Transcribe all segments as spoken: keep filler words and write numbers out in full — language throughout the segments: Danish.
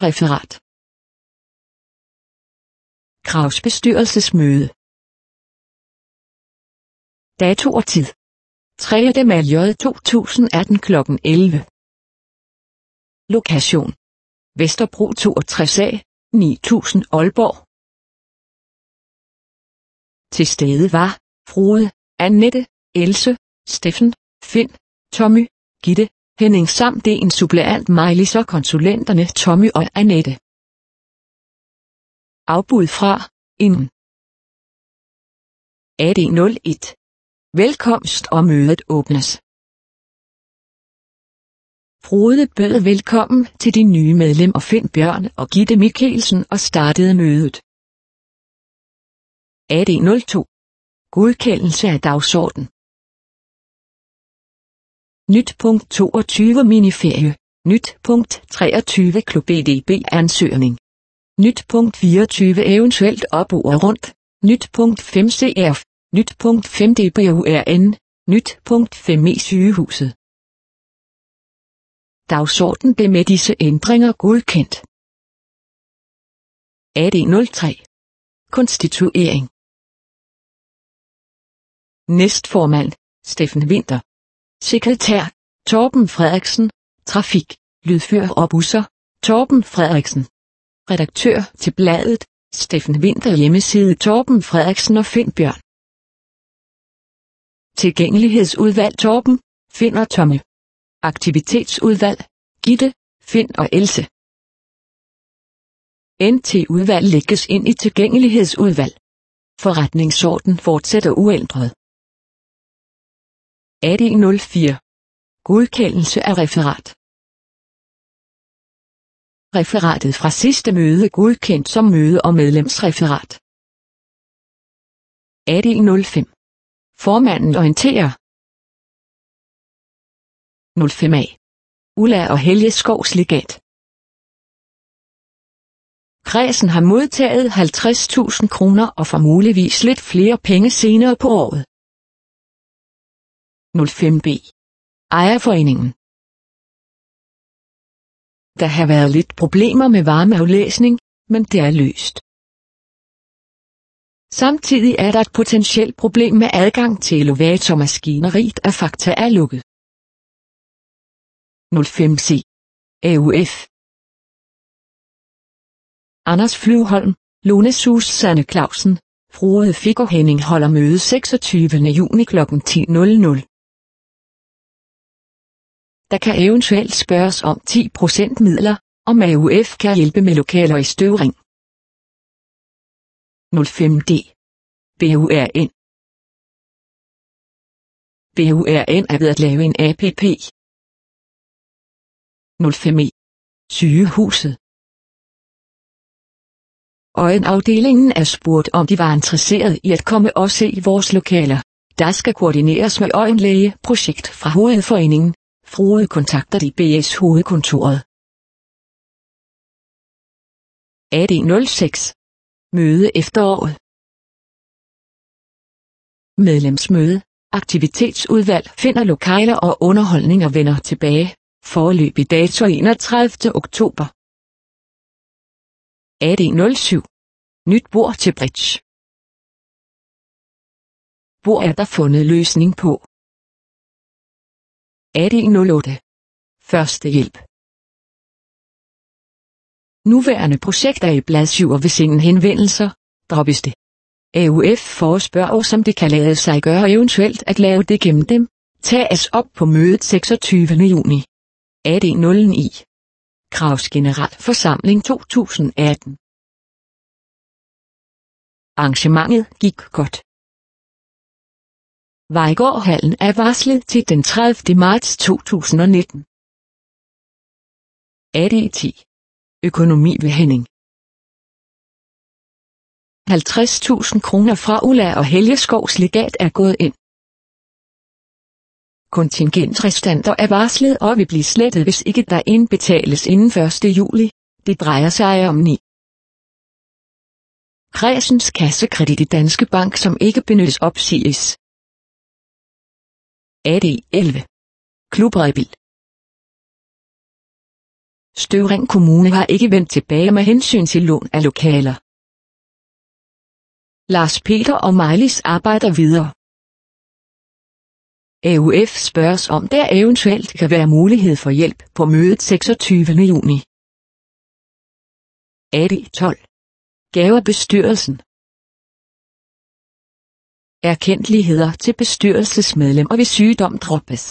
Referat. Kraus bestyrelsesmøde. Dato og tid. tredje maj to tusind atten klokken elleve. Lokation. Vesterbro toogtres A, ni tusind Aalborg. Til stede var Frode, Annette, Else, Steffen, Finn, Tommy, Gitte, Henning samt en suppleant Maj-Lis og konsulenterne Tommy og Annette. Afbud fra inden. A D nul et. Velkomst og mødet åbnes. Frode bød velkommen til de nye medlemmer Finn Bjørn og Gitte Mikkelsen og startede mødet. A D nul to. Godkendelse af dagsorden. Nyt punkt toogtyve miniferie. Nyt punkt treogtyve Klub E D B ansøgning. Nyt punkt fireogtyve eventuelt op og rundt. Nyt punkt fem C R F. Nyt punkt fem D B U R N. Nyt punkt fem E sygehuset. Dagsorden blev med disse ændringer godkendt. A D nul tre. Konstituering. Næstformand, Steffen Winther. Sekretær, Torben Frederiksen. Trafik, lydfører og busser, Torben Frederiksen. Redaktør til bladet, Steffen Winther. Hjemmeside Torben Frederiksen og Finn Bjørn. Tilgængelighedsudvalg Torben, Finn og Tommy. Aktivitetsudvalg, Gitte, Finn og Else. N T-udvalg lægges ind i tilgængelighedsudvalg. Forretningsorden fortsætter uændret. A D nul fire. Godkendelse af referat. Referatet fra sidste møde godkendt som møde- og medlemsreferat. A D nul fem. Formanden orienterer. nul fem A. Ulla og Helge Skovs legat. Kredsen har modtaget halvtreds tusind kroner og får muligvis lidt flere penge senere på året. nul fem B. Ejerforeningen. Der har været lidt problemer med varmeaflæsning, men det er løst. Samtidig er der et potentielt problem med adgang til elevatormaskineriet af Fakta er lukket. nul fem C. A U F. Anders Flyvholm, Lone Susanne Clausen, Frode Fik og Henning holder møde seksogtyvende juni klokken ti. Der kan eventuelt spørges om ti procent midler, om A U F kan hjælpe med lokaler i Støvring. nul fem D. B U R N. B U R N er ved at lave en app. nul fem E. Sygehuset. Øjenafdelingen er spurgt om de var interesseret i at komme og se vores lokaler. Der skal koordineres med øjenlæge projekt fra Hovedforeningen. Frode kontakter de B S hovedkontoret. A D nul seks. Møde efteråret. Medlemsmøde. Aktivitetsudvalg finder lokaler og underholdning og vender tilbage. Foreløbig dato enogtredivte oktober. A D nul syv. Nyt bord til bridge. Bord er der fundet løsning på. A D nul otte. Førstehjælp. Nuværende projekter i bladsyver hvis ingen henvendelser, droppes det. A U F forespørger os om det kan lade sig gøre eventuelt at lave det gennem dem, tages op på mødet seksogtyvende juni. A D nul ni. Kraus Generalforsamling to tusind atten. Arrangementet gik godt. Vejgaardhallen er varslet til den tredivte marts to tusind nitten. A D ti. Økonomi ved Henning. halvtreds tusind kroner fra Ulla og Helge Skovs legat er gået ind. Kontingentrestanter er varslet og vil blive slettet hvis ikke der indbetales inden første juli. Det drejer sig om ni. Kredsens kassekredit i Danske Bank som ikke benyttes opsiges. A D elleve. Klubrebil. Støvring Kommune har ikke vendt tilbage med hensyn til lån af lokaler. Lars Peter og Maj-Lis arbejder videre. A U F spørges om der eventuelt kan være mulighed for hjælp på mødet seksogtyvende juni. A D tolv. Gaver bestyrelsen. Erkendeligheder til bestyrelsesmedlemmer ved sygdom droppes.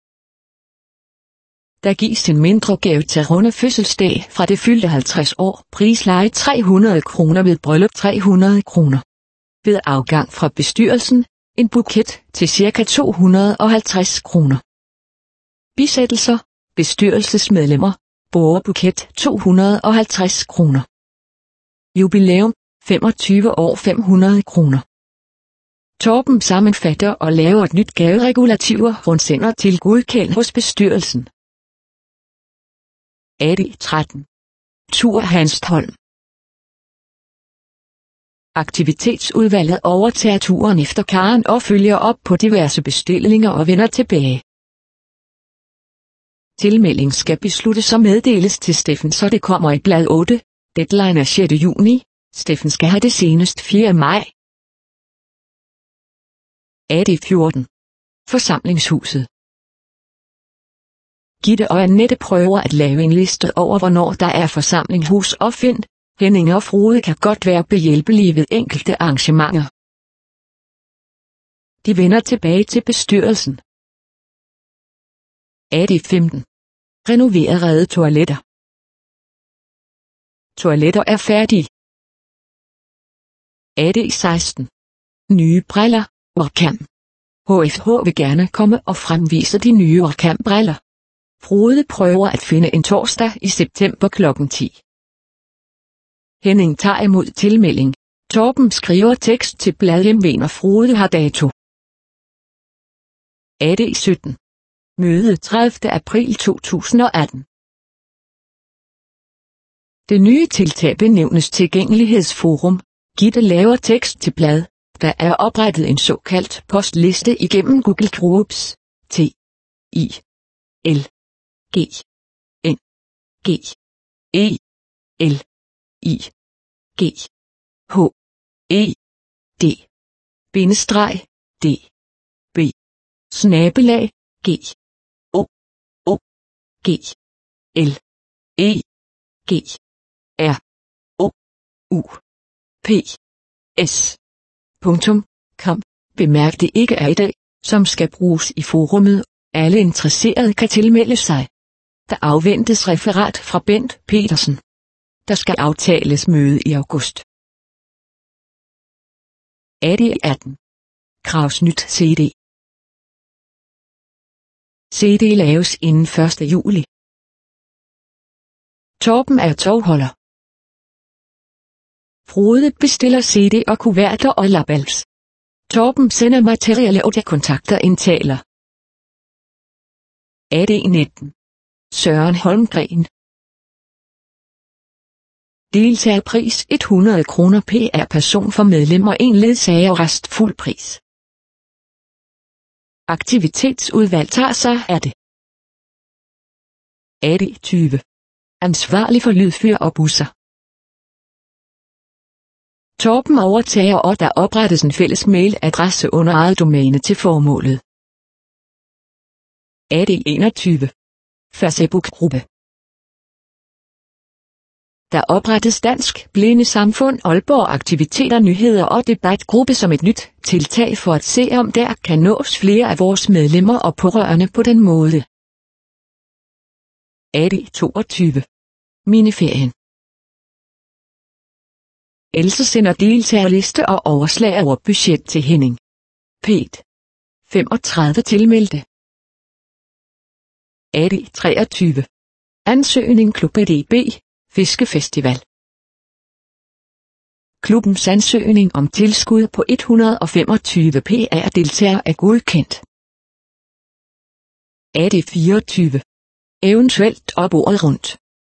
Der gives en mindre gave til runde fødselsdag fra det fyldte halvtreds år, prisleje tre hundrede kroner ved bryllup tre hundrede kroner. Ved afgang fra bestyrelsen, en buket til ca. to hundrede og halvtreds kroner. Bisættelser, bestyrelsesmedlemmer, borgerbuket to hundrede og halvtreds kroner. Jubilæum, femogtyve år fem hundrede kroner. Torben sammenfatter og laver et nyt gaveregulativer rundsender til godkendt hos bestyrelsen. A D tretten. Tur Hanstholm. Aktivitetsudvalget overtager turen efter Karen og følger op på diverse bestillinger og vender tilbage. Tilmelding skal besluttes og meddeles til Steffen, så det kommer i blad otte. Deadline er sjette juni. Steffen skal have det senest fjerde maj. A D fjorten. Forsamlingshuset. Gitte og Annette prøver at lave en liste over hvornår der er forsamlingshus og find. Henning og Frode kan godt være behjælpelige ved enkelte arrangementer. De vender tilbage til bestyrelsen. A D femten. Renoverede toiletter. Toiletter er færdige. A D seksten. Nye briller, Orkan. H F H vil gerne komme og fremvise de nye Orkan-briller. Frode prøver at finde en torsdag i september klokken ti. Henning tager imod tilmelding. Torben skriver tekst til bladhjemven og Frode har dato. A D sytten. Møde tredivte april to tusind og atten. Det nye tiltag benævnes Tilgængelighedsforum. Gitte laver tekst til blad. Der er oprettet en såkaldt postliste igennem Google Groups. T. I. L. G. N. G. E. L. I. G. H. E. D. Bindestreg. D. B. Snabelag. G. O. O. G. L. E. G. R. O. U. P. S. Punktum. Com. Bemærk det ikke er i dag, som skal bruges i forumet. Alle interesserede kan tilmelde sig. Der afventes referat fra Bent Petersen. Der skal aftales møde i august. A D atten. Kraus nyt C D. C D laves inden første juli. Torben er tovholder. Frode bestiller C D og kuverter og labels. Torben sender materiale og der kontakter en taler. A D nitten. Søren Holmgren. Deltagerpris hundrede kroner per person for medlem og en ledsager og rest fuld pris. Aktivitetsudvalg tager sig af det. A D tyve. Ansvarlig for lydfyr og busser. Torben overtager og der oprettes en fælles mailadresse under eget domæne til formålet. A D enogtyve. Facebook-gruppe. Der oprettes Dansk Blinde Samfund Aalborg aktiviteter, nyheder og debatgruppe som et nyt tiltag for at se om der kan nås flere af vores medlemmer og pårørende på den måde. A D toogtyve. Miniferien. Else sender deltagerliste og overslag over budget til Henning. Pet. femogtredive tilmeldte. A D treogtyve. Ansøgning Klub E D B, Fiskefestival. Klubbens ansøgning om tilskud på et hundrede og femogtyve per deltager er godkendt. A D fireogtyve. Eventuelt op året rundt.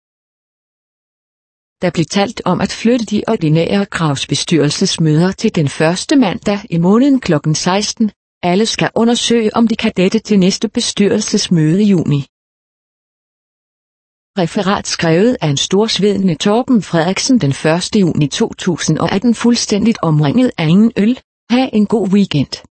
Der blev talt om at flytte de ordinære kravsbestyrelsesmøder til den første mandag i måneden klokken seksten. Alle skal undersøge om de kan dette til næste bestyrelsesmøde i juni. Referat skrevet af en storsvedende Torben Frederiksen den første juni to tusind og atten. Fuldstændigt omringet af ingen øl. Ha' en god weekend.